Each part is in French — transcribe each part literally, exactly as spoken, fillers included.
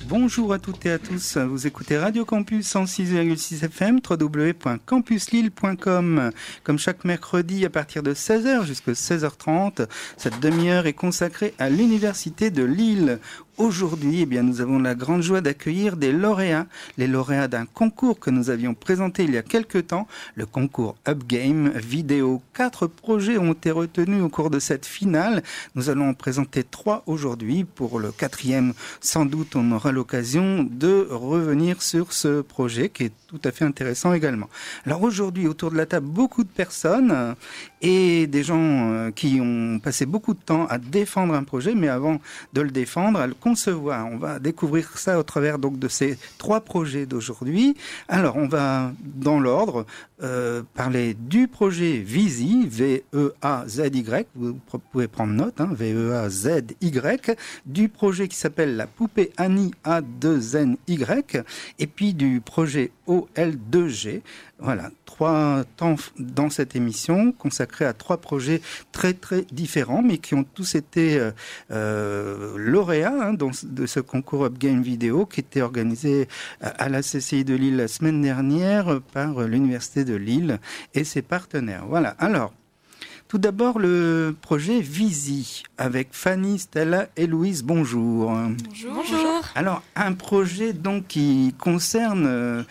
Bonjour à toutes et à tous, vous écoutez Radio Campus cent six virgule six F M, w w w point campus lille point com. Comme chaque mercredi à partir de seize heures jusqu'à seize heures trente, cette demi-heure est consacrée à l'Université de Lille. Aujourd'hui, eh bien, nous avons la grande joie d'accueillir des lauréats, les lauréats d'un concours que nous avions présenté il y a quelques temps, le concours Upgame Vidéo. Quatre projets ont été retenus au cours de cette finale. Nous allons en présenter trois aujourd'hui. Pour le quatrième, sans doute, on aura l'occasion de revenir sur ce projet qui est tout à fait intéressant également. Alors aujourd'hui, autour de la table, beaucoup de personnes et des gens qui ont passé beaucoup de temps à défendre un projet, mais avant de le défendre, à le concevoir. On va découvrir ça au travers donc de ces trois projets d'aujourd'hui. Alors, on va, dans l'ordre, euh, parler du projet Vizy, V E A Z Y, vous pouvez prendre note, hein, V E A Z Y, du projet qui s'appelle la poupée Annie A deux N Y, et puis du projet O L deux G. Voilà, trois temps dans cette émission consacrée à trois projets très très différents, mais qui ont tous été euh, euh, lauréats hein, dans, de ce concours Upgame Vidéo qui était organisé à la C C I de Lille la semaine dernière par l'Université de Lille et ses partenaires. Voilà, alors... Tout d'abord, le projet Vizy, avec Fanny, Stella et Louise. Bonjour. Bonjour. Bonjour. Alors, un projet donc qui concerne euh,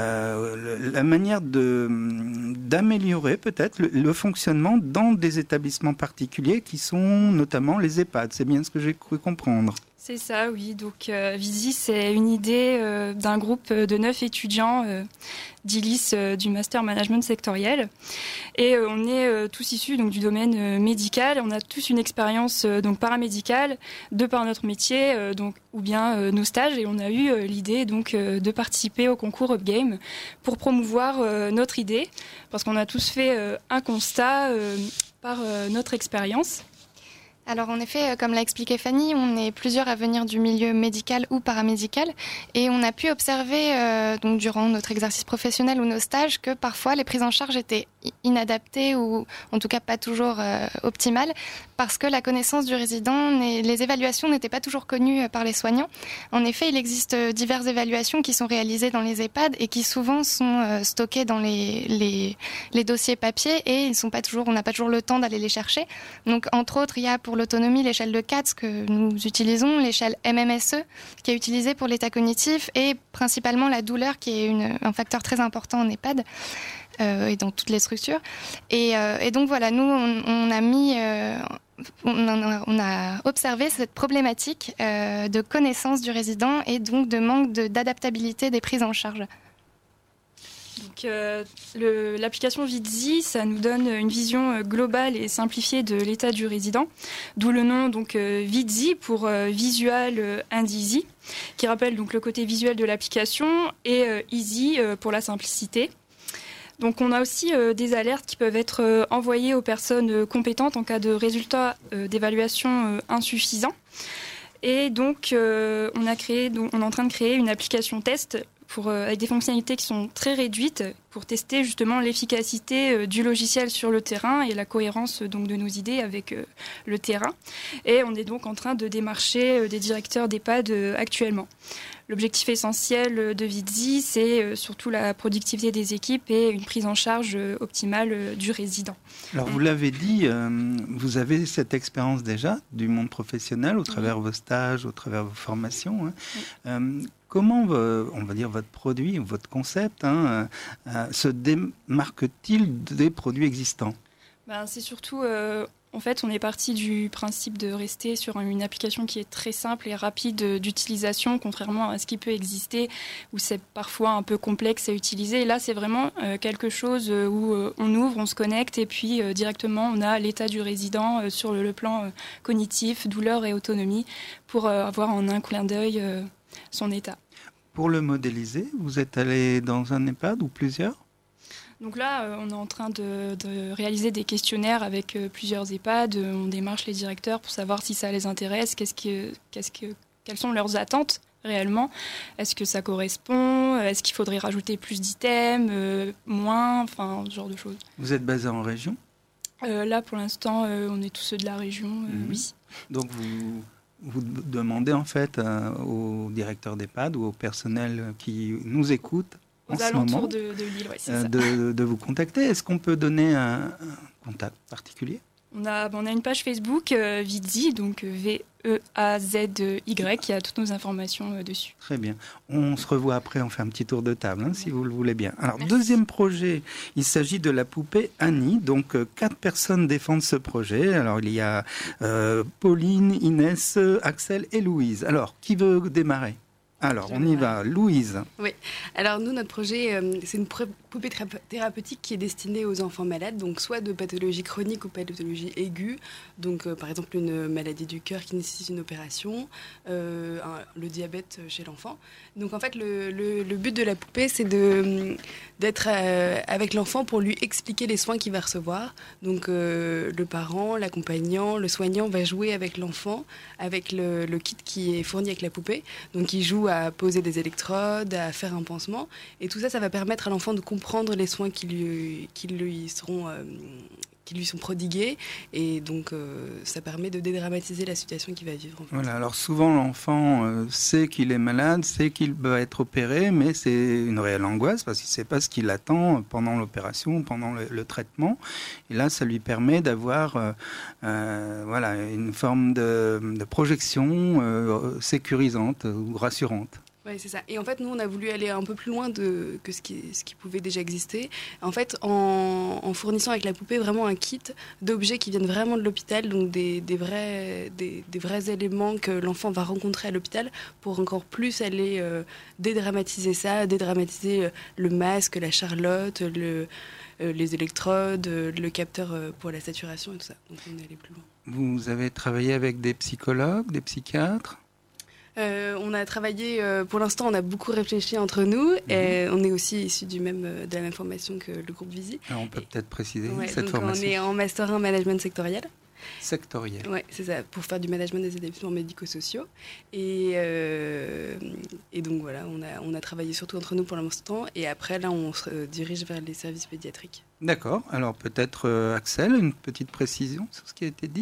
euh, la manière de, d'améliorer peut-être le, le fonctionnement dans des établissements particuliers qui sont notamment les EHPAD. C'est bien ce que j'ai cru comprendre. C'est ça, oui. Donc, euh, Vizy, c'est une idée euh, d'un groupe de neuf étudiants euh, d'I L I S, euh, du Master Management sectoriel. Et euh, on est euh, tous issus donc, du domaine euh, médical. On a tous une expérience euh, donc, paramédicale de par notre métier euh, donc, ou bien euh, nos stages. Et on a eu euh, l'idée donc, euh, de participer au concours Upgame pour promouvoir euh, notre idée. Parce qu'on a tous fait euh, un constat euh, par euh, notre expérience. Alors en effet, comme l'a expliqué Fanny, on est plusieurs à venir du milieu médical ou paramédical et on a pu observer euh, donc durant notre exercice professionnel ou nos stages que parfois les prises en charge étaient inadaptées ou en tout cas pas toujours euh, optimales parce que la connaissance du résident, les évaluations n'étaient pas toujours connues par les soignants. En effet, il existe diverses évaluations qui sont réalisées dans les EHPAD et qui souvent sont euh, stockées dans les, les, les dossiers papier et ils sont pas toujours, on n'a pas toujours le temps d'aller les chercher. Donc entre autres, il y a pour l'autonomie l'échelle de C A T S que nous utilisons, l'échelle M M S E qui est utilisée pour l'état cognitif et principalement la douleur qui est une, un facteur très important en EHPAD. Euh, et dans toutes les structures. Et, euh, et donc voilà, nous, on, on a mis, euh, on, a, on a observé cette problématique euh, de connaissance du résident et donc de manque de, d'adaptabilité des prises en charge. Donc, euh, le, l'application Vizy, ça nous donne une vision globale et simplifiée de l'état du résident, d'où le nom donc euh, Vizy pour euh, Visual and Easy, qui rappelle donc le côté visuel de l'application, et euh, Easy euh, pour la simplicité. Donc on a aussi euh, des alertes qui peuvent être euh, envoyées aux personnes euh, compétentes en cas de résultats euh, d'évaluation euh, insuffisants. Et donc euh, on a créé, donc, on est en train de créer une application test pour, euh, avec des fonctionnalités qui sont très réduites pour tester justement l'efficacité euh, du logiciel sur le terrain et la cohérence euh, donc, de nos idées avec euh, le terrain. Et on est donc en train de démarcher euh, des directeurs d'EHPAD euh, actuellement. L'objectif essentiel de Vizy, c'est surtout la productivité des équipes et une prise en charge optimale du résident. Alors vous l'avez dit, euh, vous avez cette expérience déjà du monde professionnel au travers de vos stages, au travers de vos formations. Hein. Oui. Euh, comment, on va dire, votre produit, votre concept hein, euh, se démarque-t-il des produits existants ? Ben, c'est surtout... Euh En fait, on est parti du principe de rester sur une application qui est très simple et rapide d'utilisation, contrairement à ce qui peut exister, où c'est parfois un peu complexe à utiliser. Et là, c'est vraiment euh, quelque chose où euh, on ouvre, on se connecte, et puis euh, directement, on a l'état du résident euh, sur le, le plan euh, cognitif, douleur et autonomie, pour euh, avoir en un clin d'œil euh, son état. Pour le modéliser, vous êtes allé dans un EHPAD ou plusieurs ? Donc là, euh, on est en train de, de réaliser des questionnaires avec euh, plusieurs EHPAD. On démarche les directeurs pour savoir si ça les intéresse, qu'est-ce que, qu'est-ce que, quelles sont leurs attentes réellement. Est-ce que ça correspond ? Est-ce qu'il faudrait rajouter plus d'items, euh, moins, enfin, ce genre de choses. Vous êtes basé en région ? euh, Là, pour l'instant, euh, on est tous ceux de la région, euh, mmh. oui. Donc vous... vous demandez en fait euh, aux directeurs d'EHPAD ou au personnel qui nous écoute en ce moment de, de Lille, ouais, c'est euh, ça. de, de vous contacter. Est-ce qu'on peut donner un, un contact particulier ? On a, on a une page Facebook, euh, Vidzi, donc V E A Z Y, qui a toutes nos informations euh, dessus. Très bien. On se revoit après, on fait un petit tour de table, hein, si vous le voulez bien. Alors, Merci. Deuxième projet, il s'agit de la poupée Annie. Donc, euh, quatre personnes défendent ce projet. Alors, il y a euh, Pauline, Inès, Axel et Louise. Alors, qui veut démarrer ? Alors, on y va. Louise. Oui. Alors, nous, notre projet, euh, c'est une poupée thérapeutique qui est destinée aux enfants malades, donc soit de pathologie chronique ou pathologie aiguë, donc euh, par exemple une maladie du cœur qui nécessite une opération, euh, un, le diabète chez l'enfant. Donc, en fait, le, le, le but de la poupée, c'est de, d'être euh, avec l'enfant pour lui expliquer les soins qu'il va recevoir. Donc, euh, le parent, l'accompagnant, le soignant va jouer avec l'enfant, avec le, le kit qui est fourni avec la poupée. Donc, il joue à poser des électrodes, à faire un pansement. Et tout ça, ça va permettre à l'enfant de comprendre les soins qui lui, qui lui, seront, euh, qui lui sont prodigués. Et donc, euh, ça permet de dédramatiser la situation qu'il va vivre. En fait. Voilà, alors souvent, l'enfant euh, sait qu'il est malade, sait qu'il va être opéré, mais c'est une réelle angoisse parce qu'il ne sait pas ce qui l'attend pendant l'opération, pendant le, le traitement. Et là, ça lui permet d'avoir euh, euh, voilà, une forme de, de projection euh, sécurisante ou rassurante. Oui, c'est ça. Et en fait, nous, on a voulu aller un peu plus loin de, que ce qui, ce qui pouvait déjà exister. En fait, en, en fournissant avec la poupée vraiment un kit d'objets qui viennent vraiment de l'hôpital, donc des, des, vrais, des, des vrais éléments que l'enfant va rencontrer à l'hôpital pour encore plus aller euh, dédramatiser ça, dédramatiser le masque, la charlotte, le, euh, les électrodes, le capteur pour la saturation et tout ça. Donc, on est allé plus loin. Vous avez travaillé avec des psychologues, des psychiatres ? Euh, on a travaillé, euh, pour l'instant, on a beaucoup réfléchi entre nous. Mmh. Et on est aussi issus du même, euh, de la même formation que le groupe Vidzi. Alors on peut et, peut-être préciser ouais, cette donc formation. On est en Master un Management sectoriel. Sectoriel. Oui, c'est ça, pour faire du management des établissements médico-sociaux. Et, euh, et donc voilà, on a, on a travaillé surtout entre nous pour l'instant. Et après, là, on se dirige vers les services pédiatriques. D'accord. Alors peut-être, euh, Axel, une petite précision sur ce qui a été dit ?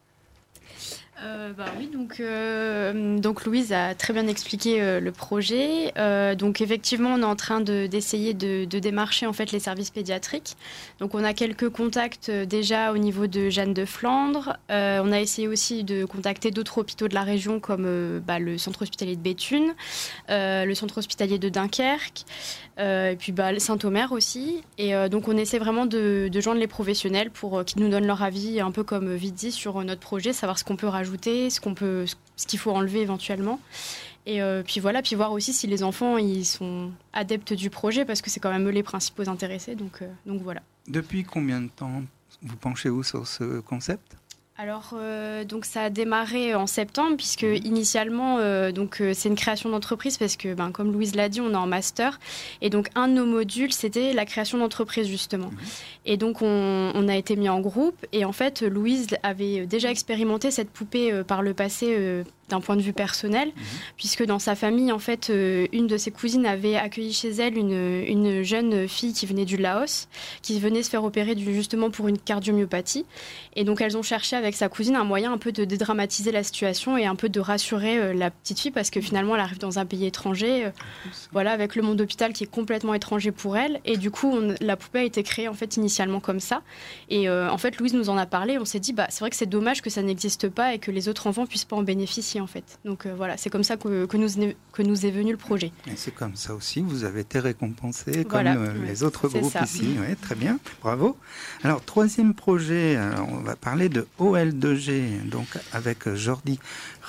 Euh, bah oui, donc, euh, donc Louise a très bien expliqué euh, le projet. Euh, donc effectivement, on est en train de, d'essayer de, de démarcher en fait les services pédiatriques. Donc on a quelques contacts euh, déjà au niveau de Jeanne de Flandre. Euh, on a essayé aussi de contacter d'autres hôpitaux de la région comme euh, bah, le centre hospitalier de Béthune, euh, le centre hospitalier de Dunkerque, euh, et puis bah, Saint-Omer aussi. Et euh, donc on essaie vraiment de, de joindre les professionnels pour euh, qu'ils nous donnent leur avis, un peu comme Vidzi sur euh, notre projet, savoir ce qu'on peut rajouter. Ce qu'on peut, ce qu'il faut enlever éventuellement, et euh, puis voilà, puis voir aussi si les enfants ils sont adeptes du projet parce que c'est quand même eux les principaux intéressés, donc euh, donc voilà. Depuis combien de temps vous penchez-vous sur ce concept ? Alors, euh, donc ça a démarré en septembre, puisque initialement, euh, donc, euh, c'est une création d'entreprise, parce que, ben, comme Louise l'a dit, on est en master. Et donc, un de nos modules, c'était la création d'entreprise, justement. Mmh. Et donc, on, on a été mis en groupe. Et en fait, Louise avait déjà expérimenté cette poupée euh, par le passé, euh, d'un point de vue personnel, mmh. puisque dans sa famille, en fait, euh, une de ses cousines avait accueilli chez elle une, une jeune fille qui venait du Laos, qui venait se faire opérer du, justement pour une cardiomyopathie. Et donc, elles ont cherché avec sa cousine un moyen un peu de dédramatiser la situation et un peu de rassurer euh, la petite fille, parce que finalement, elle arrive dans un pays étranger, euh, voilà, avec le monde d'hôpital qui est complètement étranger pour elle. Et du coup, on, la poupée a été créée en fait initialement comme ça. Et euh, en fait, Louise nous en a parlé. On s'est dit, bah, c'est vrai que c'est dommage que ça n'existe pas et que les autres enfants puissent pas en bénéficier. En fait. Donc euh, voilà, c'est comme ça que, que, nous, que nous est venu le projet. Et c'est comme ça aussi, vous avez été récompensé comme voilà. euh, les autres c'est groupes ça. ici. Ouais, très bien, bravo. Alors, troisième projet, alors, on va parler de O L deux G, donc avec Jordi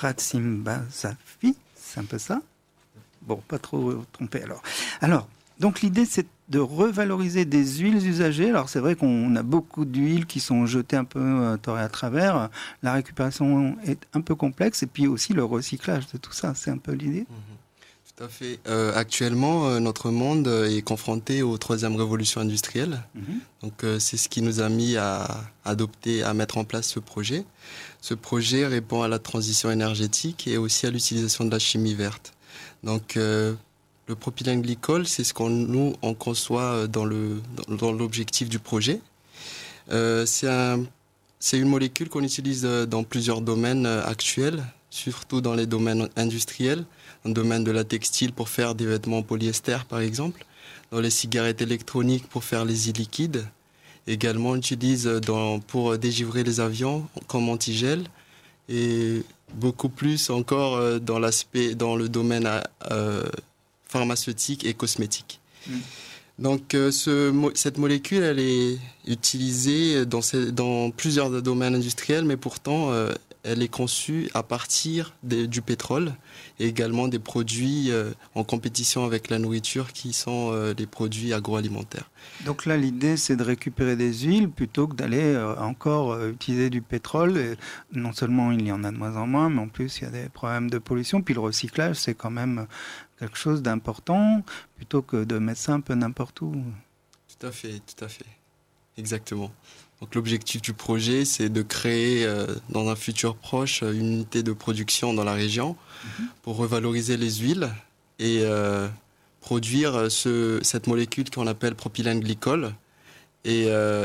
Ratsimbazafi, c'est un peu ça ? Bon, pas trop trompé alors. Alors, donc l'idée c'est de revaloriser des huiles usagées. Alors c'est vrai qu'on a beaucoup d'huiles qui sont jetées un peu euh, tort et à travers. La récupération est un peu complexe et puis aussi le recyclage de tout ça, c'est un peu l'idée. Mmh. Tout à fait. Euh, actuellement, euh, notre monde est confronté aux troisième révolution industrielle. Mmh. Donc euh, c'est ce qui nous a mis à adopter, à mettre en place ce projet. Ce projet répond à la transition énergétique et aussi à l'utilisation de la chimie verte. Donc euh, le propylène glycol, c'est ce qu'on nous on conçoit dans le dans, dans l'objectif du projet. Euh, c'est un c'est une molécule qu'on utilise dans plusieurs domaines actuels, surtout dans les domaines industriels, dans le domaine de la textile pour faire des vêtements en polyester par exemple, dans les cigarettes électroniques pour faire les e-liquides. Également, on utilise dans, pour dégivrer les avions comme antigel et beaucoup plus encore dans, l'aspect, dans le domaine euh, pharmaceutique et cosmétique. Mmh. Donc euh, ce, cette molécule, elle est utilisée dans, ces, dans plusieurs domaines industriels, mais pourtant euh, elle est conçue à partir des, du pétrole et également des produits euh, en compétition avec la nourriture qui sont euh, les produits agroalimentaires. Donc là, l'idée, c'est de récupérer des huiles plutôt que d'aller euh, encore euh, utiliser du pétrole. Et non seulement il y en a de moins en moins, mais en plus il y a des problèmes de pollution. Puis le recyclage, c'est quand même quelque chose d'important, plutôt que de mettre ça un peu n'importe où. Tout à fait, tout à fait. Exactement. Donc l'objectif du projet, c'est de créer euh, dans un futur proche une unité de production dans la région mmh. pour revaloriser les huiles et euh, produire ce, cette molécule qu'on appelle propylène glycol et euh,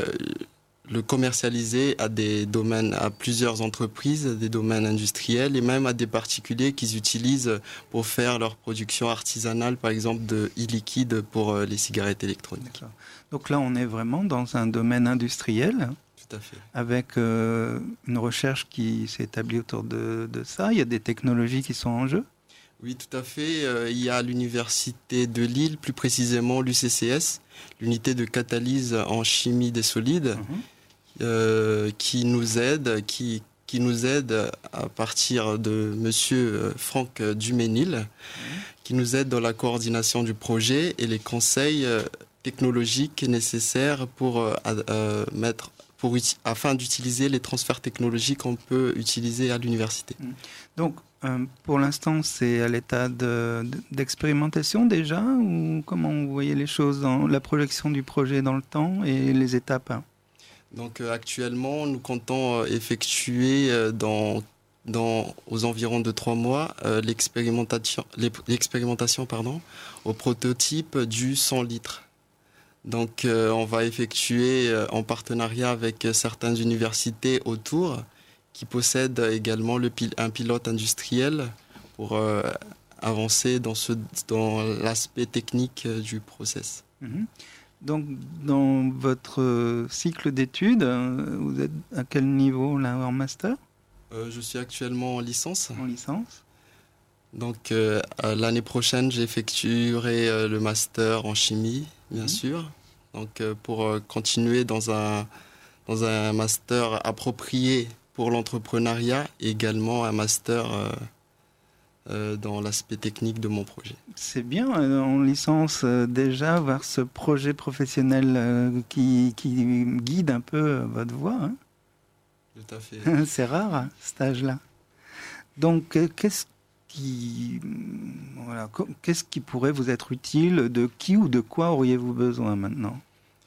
le commercialiser à des domaines, à plusieurs entreprises, des domaines industriels et même à des particuliers qui utilisent pour faire leur production artisanale, par exemple de e-liquide pour les cigarettes électroniques. D'accord. Donc là, on est vraiment dans un domaine industriel. Tout à fait. Avec euh, une recherche qui s'est établie autour de, de ça. Il y a des technologies qui sont en jeu. Oui, tout à fait. Euh, il y a l'université de Lille, plus précisément l'U C C S, l'unité de catalyse en chimie des solides. Mmh. Euh, qui nous aide, qui, qui nous aide à partir de monsieur Franck Duménil, mmh. qui nous aide dans la coordination du projet et les conseils euh, technologiques nécessaires pour, euh, euh, mettre, pour, afin d'utiliser les transferts technologiques qu'on peut utiliser à l'université. Mmh. Donc, euh, pour l'instant, c'est à l'état de, de, d'expérimentation déjà, ou comment vous voyez les choses dans la projection du projet dans le temps et les étapes hein? Donc euh, actuellement, nous comptons euh, effectuer euh, dans, dans, aux environs de trois mois euh, l'expérimentation, l'expérimentation pardon, au prototype du cent litres. Donc euh, on va effectuer euh, en partenariat avec certaines universités autour qui possèdent également le pil- un pilote industriel pour euh, avancer dans, ce, dans l'aspect technique euh, du process. Mmh. Donc, dans votre cycle d'études, vous êtes à quel niveau là en master ? euh, Je suis actuellement en licence. En licence. Donc, euh, l'année prochaine, j'effectuerai euh, le master en chimie, bien mmh. sûr. Donc, euh, pour euh, continuer dans un, dans un master approprié pour l'entrepreneuriat et également un master euh, euh, dans l'aspect technique de mon projet. C'est bien, euh, en licence, euh, déjà, voir ce projet professionnel euh, qui, qui guide un peu euh, votre voie. Hein. Tout à fait. C'est rare, cet âge-là. Donc, euh, qu'est-ce qui, voilà, qu'est-ce qui pourrait vous être utile ? De qui ou de quoi auriez-vous besoin maintenant ?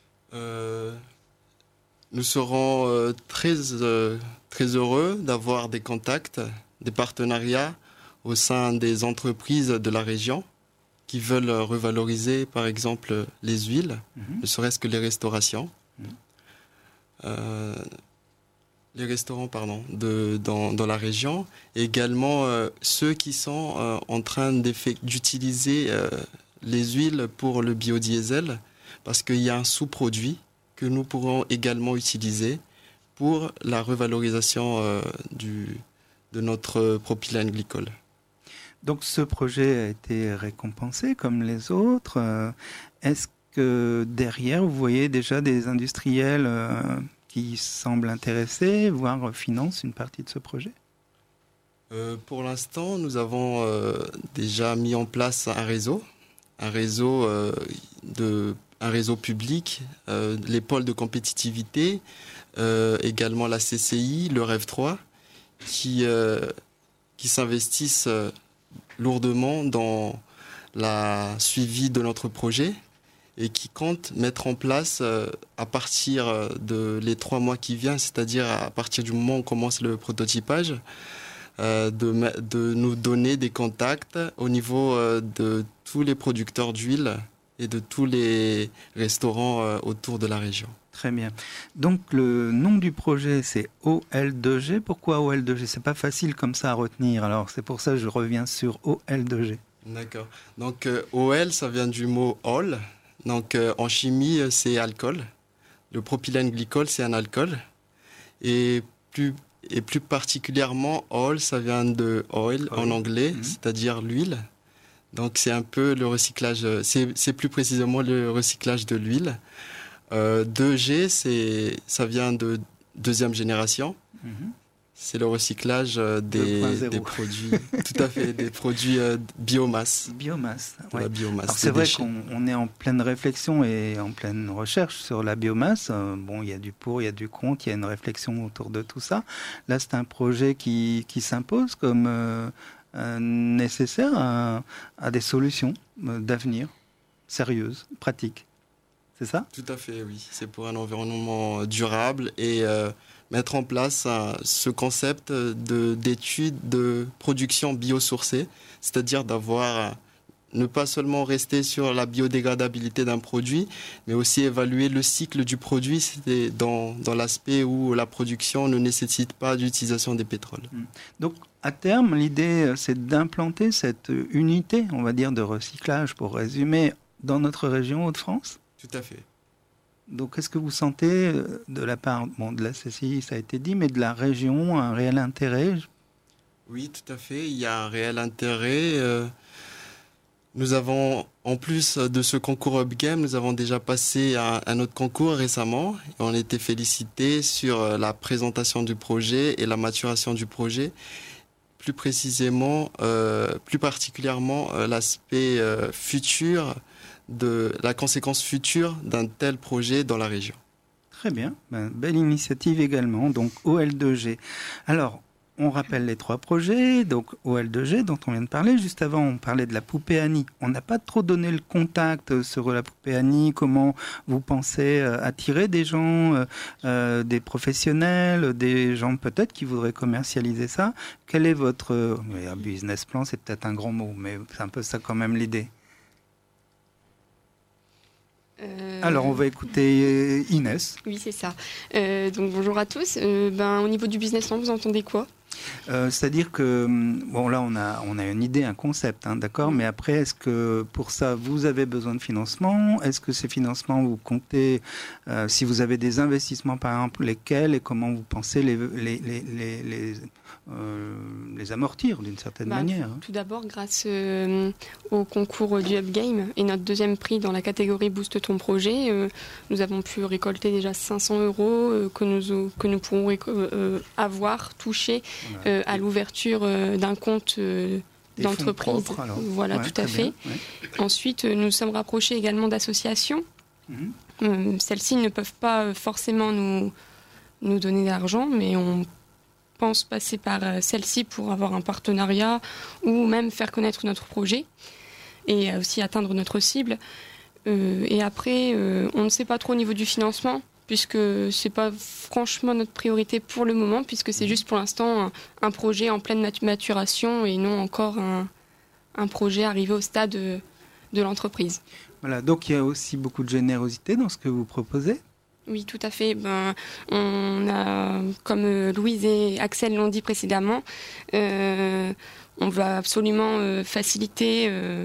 euh, Nous serons euh, très, euh, très heureux d'avoir des contacts, des partenariats au sein des entreprises de la région qui veulent revaloriser, par exemple, les huiles, mmh. ne serait-ce que les restaurations. Mmh. Euh, les restaurants, pardon, de, dans, dans la région. Et également euh, ceux qui sont euh, en train d'utiliser euh, les huiles pour le biodiesel, parce qu'il y a un sous-produit que nous pourrons également utiliser pour la revalorisation euh, du, de notre propylène glycol. Donc ce projet a été récompensé comme les autres. Est-ce que derrière, vous voyez déjà des industriels qui semblent intéressés, voire financent une partie de ce projet ? euh, Pour l'instant, nous avons euh, déjà mis en place un réseau, un réseau, euh, de, un réseau public, euh, les pôles de compétitivité, euh, également la C C I, le Rêve trois, qui, euh, qui s'investissent euh, lourdement dans la suivi de notre projet et qui compte mettre en place euh, à partir de les trois mois qui viennent, c'est-à-dire à partir du moment où on commence le prototypage, euh, de, de nous donner des contacts au niveau euh, de tous les producteurs d'huile et de tous les restaurants euh, autour de la région. Très bien. Donc le nom du projet c'est O L deux G. Pourquoi O L deux G? C'est pas facile comme ça à retenir. Alors c'est pour ça que je reviens sur O L deux G. D'accord. Donc euh, O L, ça vient du mot ol. Donc euh, en chimie, c'est alcool. Le propylène glycol, c'est un alcool. Et plus et plus particulièrement ol, ça vient de oil oh. en anglais, mmh. c'est-à-dire l'huile. Donc c'est un peu le recyclage. C'est, c'est plus précisément le recyclage de l'huile. Euh, deux G, c'est, ça vient de deuxième génération. Mmh. C'est le recyclage des, des produits, tout à fait, des produits euh, biomasse. Biomasse, ouais. La biomasse. Alors c'est vrai déchets. qu'on on est en pleine réflexion et en pleine recherche sur la biomasse. Euh, bon, il y a du pour, il y a du contre, il y a une réflexion autour de tout ça. Là, c'est un projet qui, qui s'impose comme euh, euh, nécessaire à, à des solutions euh, d'avenir sérieuses, pratiques. C'est ça ? Tout à fait, oui. C'est pour un environnement durable et euh, mettre en place euh, ce concept de, d'études de production biosourcée, c'est-à-dire d'avoir, euh, ne pas seulement rester sur la biodégradabilité d'un produit, mais aussi évaluer le cycle du produit, c'est dans, dans l'aspect où la production ne nécessite pas d'utilisation des pétroles. Donc, à terme, l'idée, c'est d'implanter cette unité, on va dire, de recyclage, pour résumer, dans notre région Hauts-de-France ? Tout à fait. Donc, est-ce que vous sentez, de la part bon, de la C C I, ça a été dit, mais de la région, un réel intérêt ? Oui, tout à fait. Il y a un réel intérêt. Euh, nous avons, en plus de ce concours UpGame, nous avons déjà passé un, un autre concours récemment. Et on a été félicités sur la présentation du projet et la maturation du projet. Plus précisément, euh, plus particulièrement, euh, l'aspect euh, futur de la conséquence future d'un tel projet dans la région. Très bien, ben, belle initiative également, donc O L deux G. Alors, on rappelle les trois projets, donc O L deux G dont on vient de parler. Juste avant, on parlait de la poupée Annie. On n'a pas trop donné le contact sur la poupée Annie. Comment vous pensez attirer des gens, euh, des professionnels, des gens peut-être qui voudraient commercialiser ça? Quel est votre euh, business plan? C'est peut-être un grand mot, mais c'est un peu ça quand même l'idée. Euh... Alors, on va écouter Inès. Oui, c'est ça. Euh, donc, bonjour à tous. Euh, ben, au niveau du business plan, vous entendez quoi ? Euh, c'est-à-dire que, bon là on a, on a une idée, un concept, hein, d'accord, mais après est-ce que pour ça vous avez besoin de financement? Est-ce que ces financements vous comptez, euh, si vous avez des investissements par exemple, lesquels et comment vous pensez les, les, les, les, les, euh, les amortir d'une certaine bah, manière hein. Tout d'abord grâce euh, au concours du UpGame et notre deuxième prix dans la catégorie Booste ton projet, euh, nous avons pu récolter déjà cinq cents euros euh, que, nous, que nous pourrons réco- euh, avoir touché Euh, à l'ouverture euh, d'un compte euh, d'entreprise. Propres, voilà, ouais, tout à fait. Bien, ouais. Ensuite, euh, nous sommes rapprochés également d'associations. Mmh. Euh, celles-ci ne peuvent pas forcément nous, nous donner d'argent, mais on pense passer par euh, celles-ci pour avoir un partenariat ou même faire connaître notre projet et aussi atteindre notre cible. Euh, et après, euh, on ne sait pas trop au niveau du financement, puisque c'est pas franchement notre priorité pour le moment, puisque c'est juste pour l'instant un, un projet en pleine maturation et non encore un, un projet arrivé au stade de, de l'entreprise. Voilà, donc il y a aussi beaucoup de générosité dans ce que vous proposez ? Oui, tout à fait. Ben, on a, comme Louise et Axel l'ont dit précédemment, euh, on va absolument euh, faciliter euh,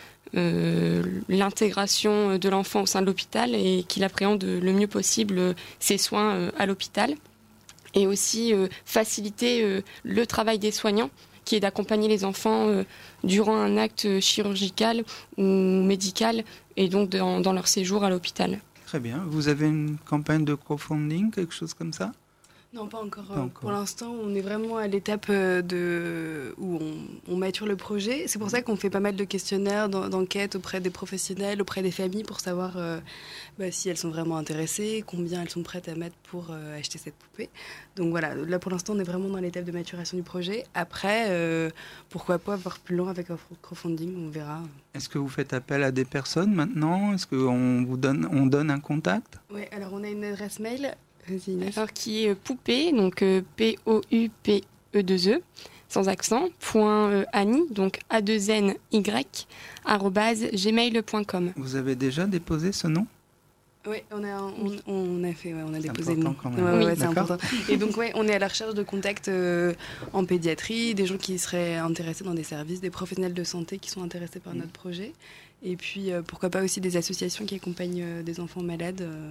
Euh, l'intégration de l'enfant au sein de l'hôpital et qu'il appréhende le mieux possible ses soins euh, à l'hôpital, et aussi euh, faciliter euh, le travail des soignants qui est d'accompagner les enfants euh, durant un acte chirurgical ou médical et donc dans, dans leur séjour à l'hôpital. Très bien. Vous avez une campagne de crowdfunding, quelque chose comme ça ? Non, pas encore. Pas encore. Pour l'instant, on est vraiment à l'étape de... où on, on mature le projet. C'est pour ça qu'on fait pas mal de questionnaires, d'enquêtes auprès des professionnels, auprès des familles, pour savoir euh, bah, si elles sont vraiment intéressées, combien elles sont prêtes à mettre pour euh, acheter cette poupée. Donc voilà, là pour l'instant, on est vraiment dans l'étape de maturation du projet. Après, euh, pourquoi pas voir plus loin avec un crowdfunding, on verra. Est-ce que vous faites appel à des personnes maintenant ? Est-ce qu'on vous donne, on donne un contact ? Oui, alors on a une adresse mail... Alors, qui est poupée, donc euh, P O U P E deux E, sans accent, point euh, Annie, donc A deux N Y, arobase gmail point com. Vous avez déjà déposé ce nom ? Oui, on a, on, on a fait, ouais, on a c'est déposé le nom. Quand même. Ouais, Oui, ouais, c'est important. Et donc, ouais, on est à la recherche de contacts euh, en pédiatrie, des gens qui seraient intéressés dans des services, des professionnels de santé qui sont intéressés par mmh. notre projet. Et puis, euh, pourquoi pas aussi des associations qui accompagnent euh, des enfants malades. Euh,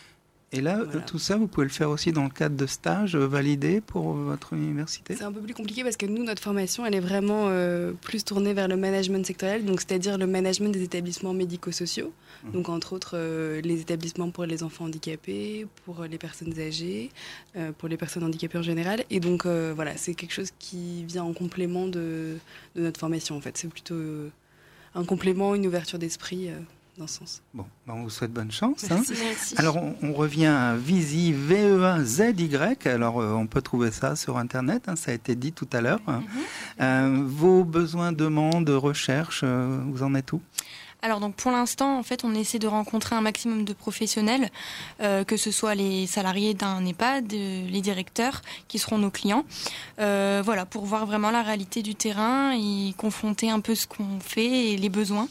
Et là, voilà. Tout ça, vous pouvez le faire aussi dans le cadre de stages validés pour votre université ? C'est un peu plus compliqué parce que nous, notre formation, elle est vraiment euh, plus tournée vers le management sectoriel, donc c'est-à-dire le management des établissements médico-sociaux. Mmh. Donc, entre autres, euh, les établissements pour les enfants handicapés, pour les personnes âgées, euh, pour les personnes handicapées en général. Et donc, euh, voilà, c'est quelque chose qui vient en complément de, de notre formation, en fait. C'est plutôt euh, un complément, une ouverture d'esprit euh, dans ce sens. Bon, ben on vous souhaite bonne chance. Merci, hein. merci. Alors, on, on revient à Vizy, V E A Z Y. Alors, euh, on peut trouver ça sur Internet, hein, ça a été dit tout à l'heure. Mm-hmm. Euh, vos besoins, demandes, recherches, euh, vous en êtes où ? Alors donc pour l'instant, en fait, on essaie de rencontrer un maximum de professionnels, euh, que ce soit les salariés d'un EHPAD, les directeurs qui seront nos clients, euh, voilà, pour voir vraiment la réalité du terrain et confronter un peu ce qu'on fait et les besoins.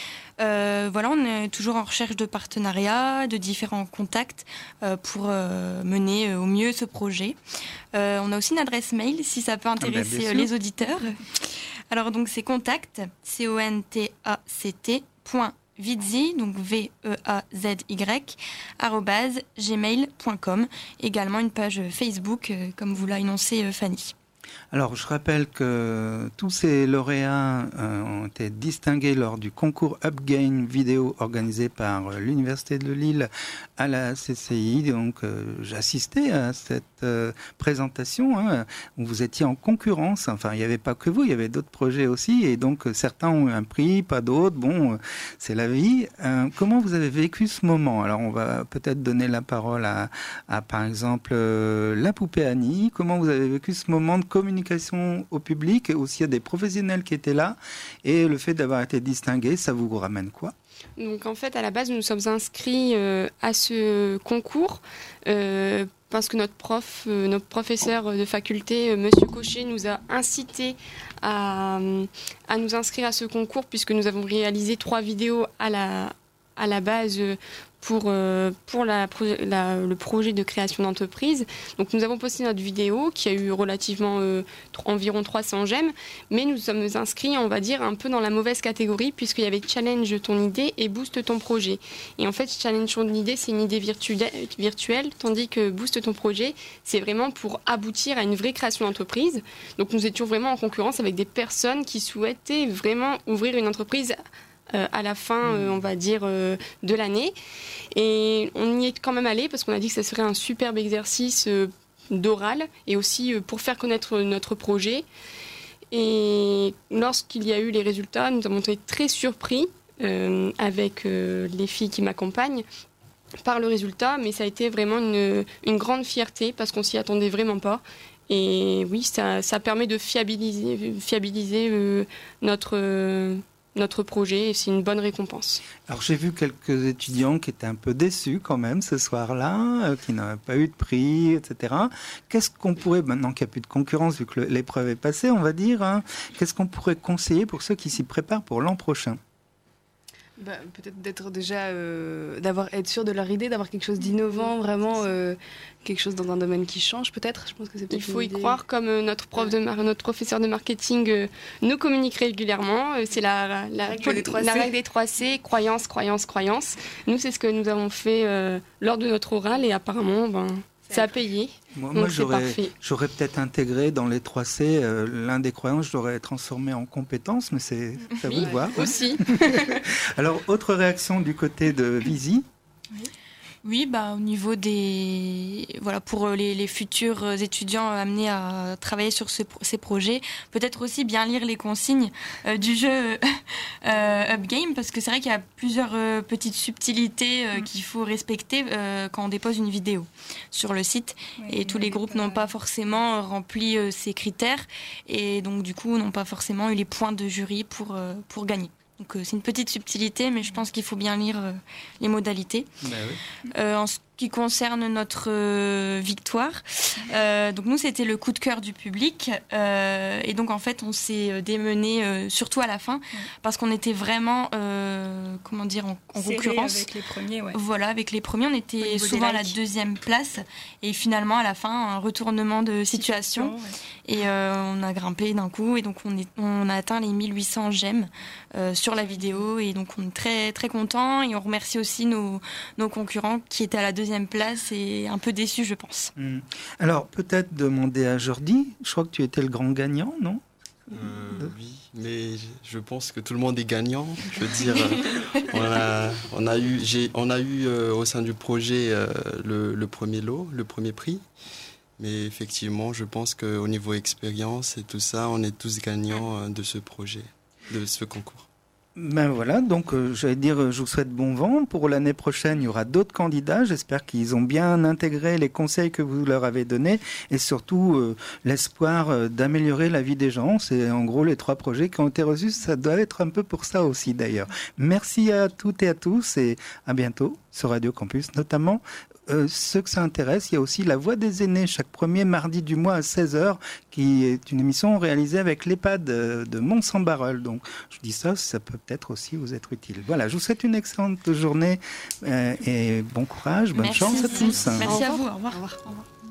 Euh, voilà, on est toujours en recherche de partenariats, de différents contacts euh, pour euh, mener au mieux ce projet. Euh, on a aussi une adresse mail si ça peut intéresser ah ben, les auditeurs. Alors donc c'est contact, C O N T A C T, point Vizy, donc V E A Z Y, arobase gmail point com. Également une page Facebook, euh, comme vous l'a énoncé euh, Fanny. Alors, je rappelle que tous ces lauréats euh, ont été distingués lors du concours UpGain vidéo organisé par euh, l'Université de Lille à la C C I. Donc, euh, j'ai assisté à cette euh, présentation hein, où vous étiez en concurrence. Enfin, il n'y avait pas que vous, il y avait d'autres projets aussi. Et donc, certains ont eu un prix, pas d'autres. Bon, euh, c'est la vie. Euh, comment vous avez vécu ce moment ? Alors, on va peut-être donner la parole à, à par exemple, euh, la poupée Annie. Comment vous avez vécu ce moment de communication au public, aussi il y a des professionnels qui étaient là, et le fait d'avoir été distingué, ça vous ramène quoi ? Donc en fait, à la base, nous nous sommes inscrits euh, à ce concours euh, parce que notre prof, euh, notre professeur de faculté, euh, Monsieur Cochet, nous a incité à, à nous inscrire à ce concours puisque nous avons réalisé trois vidéos à la, à la base euh, pour, euh, pour la, la, le projet de création d'entreprise. Donc nous avons posté notre vidéo qui a eu relativement euh, t- environ trois cents j'aime, mais nous sommes inscrits, on va dire, un peu dans la mauvaise catégorie puisqu'il y avait Challenge ton idée et Boost ton projet. Et en fait, Challenge ton idée, c'est une idée virtu- virtuelle, tandis que Boost ton projet, c'est vraiment pour aboutir à une vraie création d'entreprise. Donc nous étions vraiment en concurrence avec des personnes qui souhaitaient vraiment ouvrir une entreprise Euh, à la fin, euh, on va dire, euh, de l'année. Et on y est quand même allé parce qu'on a dit que ça serait un superbe exercice euh, d'oral et aussi euh, pour faire connaître notre projet. Et lorsqu'il y a eu les résultats, nous avons été très surpris euh, avec euh, les filles qui m'accompagnent par le résultat, mais ça a été vraiment une, une grande fierté parce qu'on s'y attendait vraiment pas. Et oui, ça, ça permet de fiabiliser, fiabiliser euh, notre... Euh, notre projet et c'est une bonne récompense. Alors j'ai vu quelques étudiants qui étaient un peu déçus quand même ce soir-là, euh, qui n'avaient pas eu de prix, et cetera. Qu'est-ce qu'on pourrait, maintenant qu'il n'y a plus de concurrence, vu que l'épreuve est passée, on va dire, hein, qu'est-ce qu'on pourrait conseiller pour ceux qui s'y préparent pour l'an prochain ? Bah, peut-être d'être déjà, euh, d'avoir être sûr de leur idée, d'avoir quelque chose d'innovant, vraiment euh, quelque chose dans un domaine qui change peut-être. Je pense que c'est peut-être Il faut une y idée. croire, comme euh, notre prof de mar- notre professeur de marketing euh, nous communique régulièrement. Euh, c'est la, la, règle des trois C. la règle des trois C, croyance, croyance, croyance. Nous, c'est ce que nous avons fait euh, lors de notre oral et apparemment, ben, ça a payé. Moi, Donc moi c'est j'aurais, parfait. j'aurais peut-être intégré dans les trois C euh, l'un des croyances, je l'aurais transformé en compétence, mais c'est à vous Oui, de voir. aussi. Alors, autre réaction du côté de Vizy ? Oui. Oui, bah, au niveau des... Voilà, pour les, les futurs étudiants amenés à travailler sur ce, ces projets, peut-être aussi bien lire les consignes euh, du jeu euh, UpGain, parce que c'est vrai qu'il y a plusieurs euh, petites subtilités euh, qu'il faut respecter euh, quand on dépose une vidéo sur le site. Oui, et tous les groupes pas... n'ont pas forcément rempli euh, ces critères, et donc du coup n'ont pas forcément eu les points de jury pour, euh, pour gagner. Donc euh, c'est une petite subtilité, mais je pense qu'il faut bien lire euh, les modalités. Ben oui. Euh, en ce qui concerne notre euh, victoire. Euh, donc nous, c'était le coup de cœur du public. Euh, et donc, en fait, on s'est démené, euh, surtout à la fin, ouais. parce qu'on était vraiment, euh, comment dire, en, en concurrence. Avec les premiers, ouais. Voilà, avec les premiers, on était souvent à la deuxième place. Et finalement, à la fin, un retournement de situation. situation ouais. Et euh, on a grimpé d'un coup. Et donc, on, est, on a atteint les mille huit cents j'aime euh, sur la vidéo. Et donc, on est très, très contents. Et on remercie aussi nos, nos concurrents qui étaient à la deuxième place et un peu déçu, je pense. Mmh. Alors, peut-être demander à Jordi, je crois que tu étais le grand gagnant, non ? euh, Oui, mais je pense que tout le monde est gagnant. Je veux dire, on a, on a eu, j'ai, on a eu euh, au sein du projet euh, le, le premier lot, le premier prix. Mais effectivement, je pense qu'au niveau expérience et tout ça, on est tous gagnants euh, de ce projet, de ce concours. Ben voilà, donc euh, j'allais dire, je vous souhaite bon vent. Pour l'année prochaine, il y aura d'autres candidats. J'espère qu'ils ont bien intégré les conseils que vous leur avez donnés et surtout euh, l'espoir euh, d'améliorer la vie des gens. C'est en gros les trois projets qui ont été reçus. Ça doit être un peu pour ça aussi d'ailleurs. Merci à toutes et à tous et à bientôt sur Radio Campus, notamment. Euh, ceux que ça intéresse, il y a aussi La Voix des aînés chaque premier mardi du mois à seize heures, qui est une émission réalisée avec l'EHPAD de Mont-Saint-Barreul. Donc, je dis ça, ça peut peut-être aussi vous être utile. Voilà, je vous souhaite une excellente journée euh, et bon courage, bonne Merci. chance à tous. Merci à vous, au revoir. Au revoir. Au revoir.